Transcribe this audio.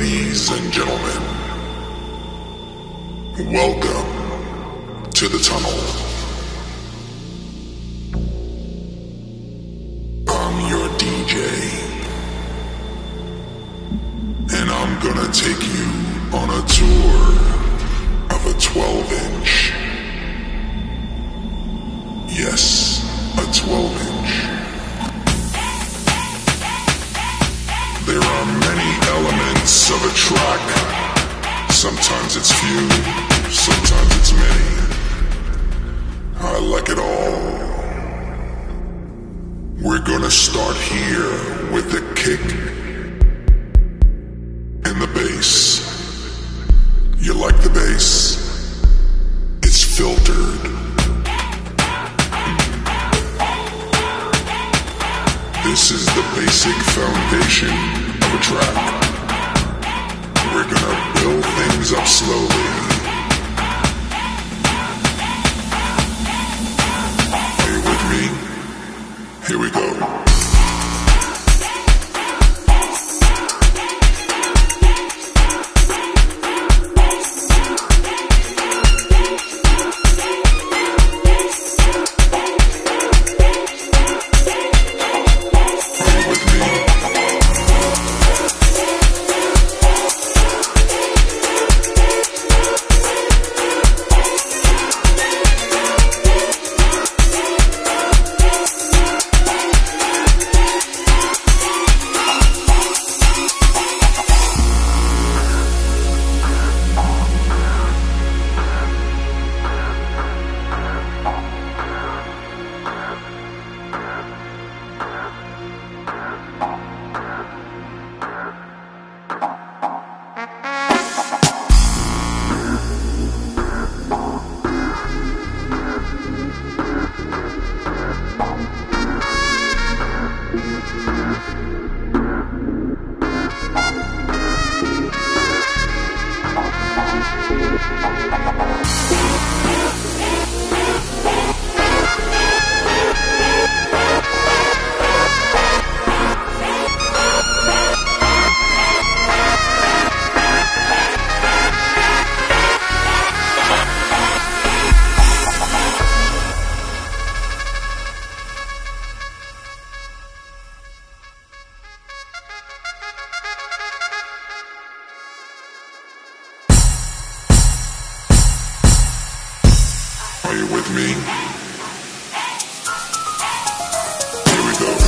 Ladies and gentlemen, welcome to the tunnel. I'm your DJ, and I'm gonna take you on a tour of a 12-inch. Yes, a 12-inch. There are many elements of a track. Sometimes it's few, sometimes it's many. I like it all. We're gonna start here with the kick and the bass. You like the bass? It's filtered. This is the basic foundation of a track. We're gonna build things up slowly. Are you with me? Here we go. Are you with me? Here we go.